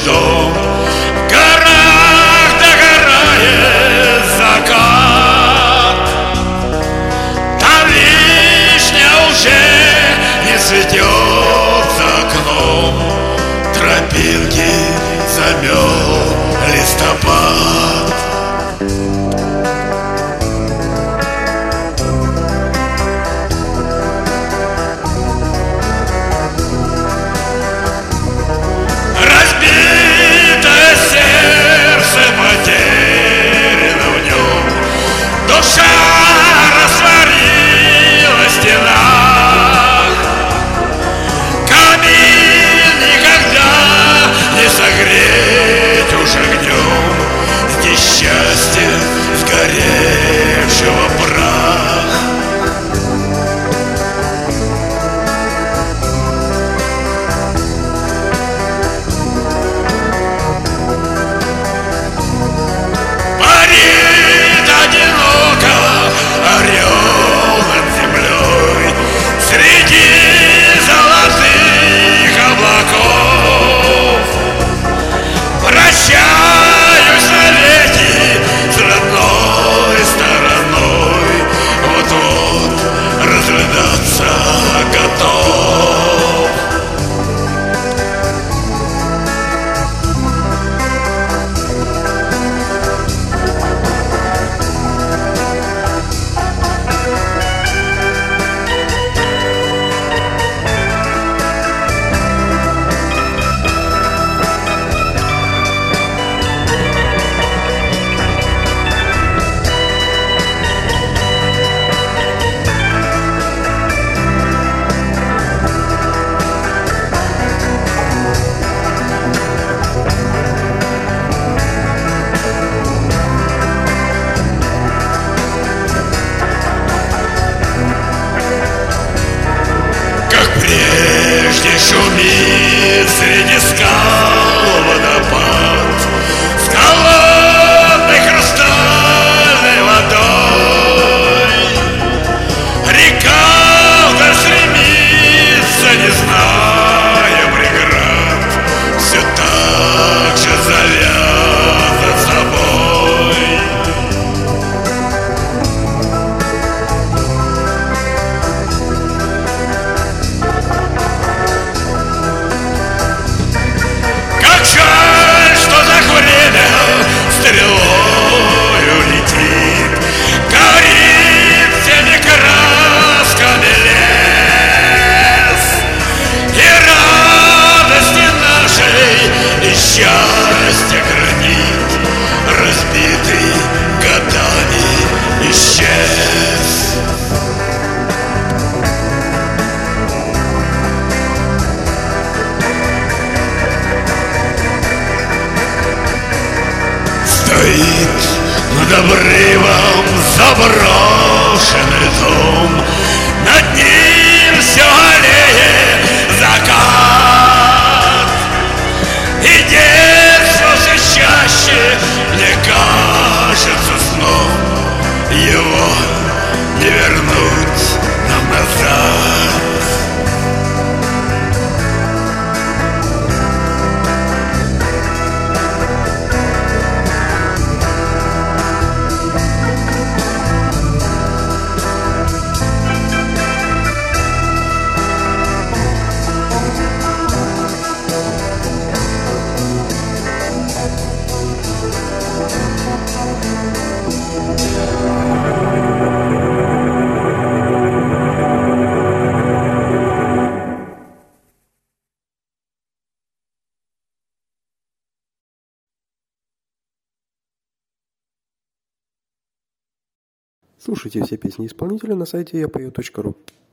дом. В горах догорает закат, там вишня уже не цветет за окном, тропинки замел листопад. Разбитое сердце потеряно в нем, душа растворилась в стенах. Камин никогда не согреть уж огнем, здесь счастье сгоревшего прах. Парит одиноко орел над землей среди золотых облаков. Прощаюсь навеки с родной стороной, вот-вот разрыдаться готов. Прежде шумит среди скал водопад с холодной хрустальной водой. Река вдаль стремится, не зная преград, все так же зовя за собой. Жаль, что так время стрелою летит, горит всеми красками лес, и радости нашей, и счастья гранит, разбитый годами исчез. Стоит над обрывом заброшенный дом, над ним все аллеет закат, и детство все чаще мне кажется сном, его не вернуть нам назад. Слушайте все песни исполнителя на сайте yapою.ru.